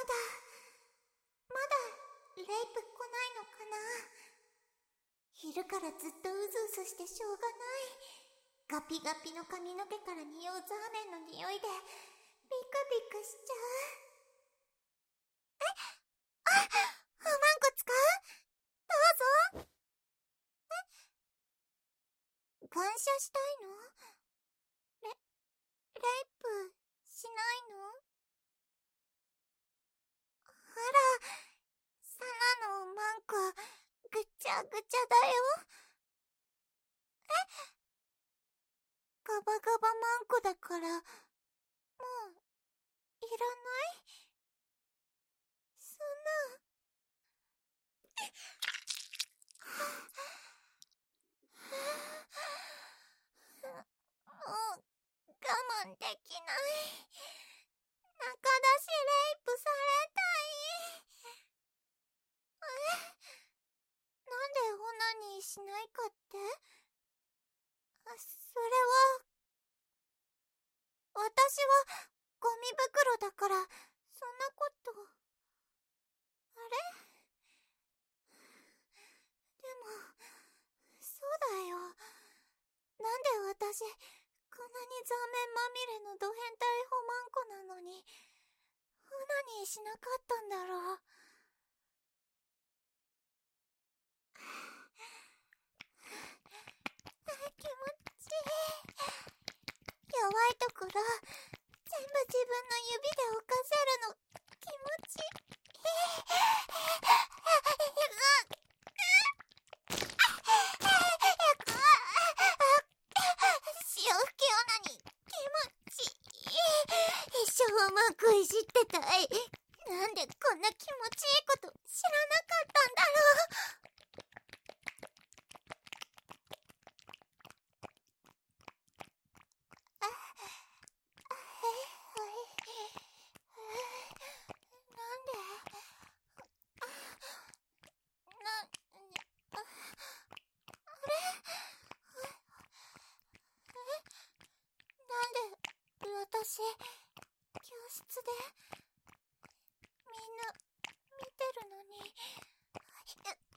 だ。まだレイプ来ないのかな。昼からずっとうずうずしてしょうがない。ガピガピの髪の毛から匂うザーメンの匂いでビクビクしちゃう。不満骨か？どうぞ。感謝したいの？レイプしないの？あら、サナのマンコぐちゃぐちゃだよ。ガバガバマンコだからもういらない？そんな。もう我慢できない。中だしレイプされたい。なんでオナニーしないかって？それは、私はゴミ袋だから、そんなこと。あれ？でも、そうだよ。なんで私、こんなにザーメンまみれのド変態ホマンコなのに、オナニーしなかったんだろう。気持ちいい。弱いところ、全部自分の指で犯せるの、気持ちいい。潮吹きオナニー、気持ちいい。一生うまくいじってたい。なんでこんな気持ちいいこと知らなかったんだろう。なんで？なんで私、教室でみんな見てるのに、